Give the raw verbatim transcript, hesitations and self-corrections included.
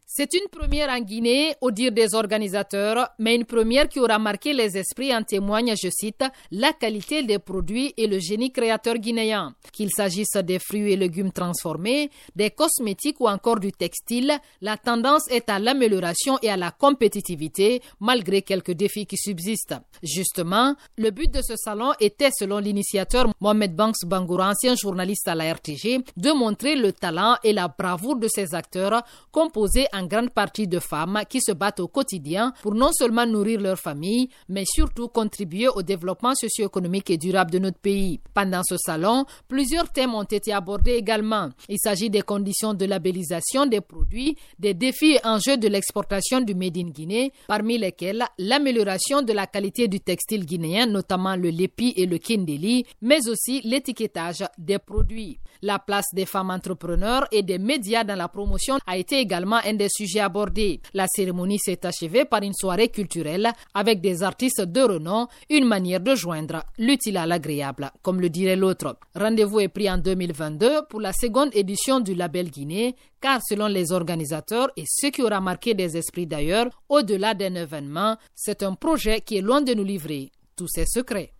C'est une première en Guinée, au dire des organisateurs, mais une première qui aura marqué les esprits en témoigne, je cite, la qualité des produits et le génie créateur guinéen. Qu'il s'agisse des fruits et légumes transformés, des cosmétiques ou encore du textile, la tendance est à l'amélioration et à la compétitivité, malgré quelques défis qui subsistent. Justement, le but de ce salon était, selon l'initiateur Mohamed Banks Bangoura, ancien journaliste à la R T G, de montrer le talent et la bravoure de ces acteurs, composés en grande partie de femmes qui se battent au quotidien pour non seulement nourrir leur famille, mais surtout contribuer au développement socio-économique et durable de notre pays. Pendant ce salon, plusieurs thèmes ont été abordés également. Il s'agit des conditions de labellisation des produits, des défis et enjeux de l'exportation du Made in Guinée, parmi lesquels l'amélioration de la qualité du textile guinéen, notamment le lépi et le kindeli, mais aussi l'étiquetage des produits. La place des femmes entrepreneurs et des médias dans la promotion a été également un des sujets abordés. La cérémonie s'est achevée par une soirée culturelle avec des artistes de renom, une manière de joindre l'utile à l'agréable, comme le dirait l'autre. Rendez-vous est pris en deux mille vingt-deux pour la seconde édition du Label Guinée, car selon les organisateurs et ce qui aura marqué des esprits d'ailleurs, au-delà d'un événement, c'est un projet qui est loin de nous livrer tous ses secrets.